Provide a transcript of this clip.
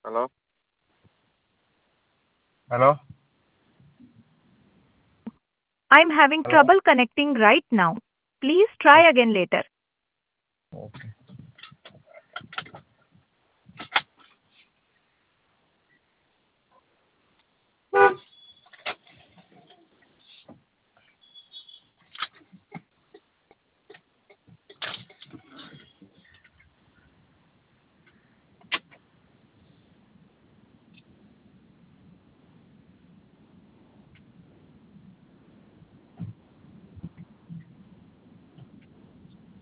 Hello? Hello? I'm having Hello? trouble connecting right now. Please try again later. Okay.